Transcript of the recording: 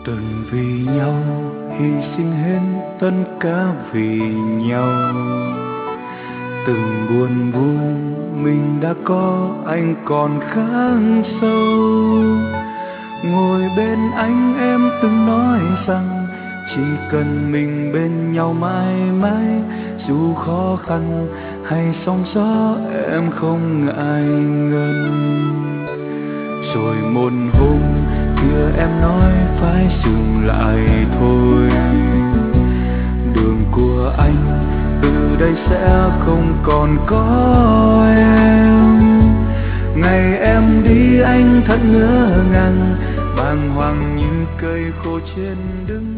Từng vì nhau hy sinh hết tất cả vì nhau. Từng buồn vui mình đã có, anh còn khắc sâu. Ngồi bên anh em từng nói rằng chỉ cần mình bên nhau mãi mãi, dù khó khăn hay sóng gió em không ngại ngần. Rồi một hôm kia em nói phải dừng lại thôi, đường của anh từ đây sẽ không còn có em. Ngày em đi anh thật ngỡ ngàng, bàng hoàng như cây khô trên đứng.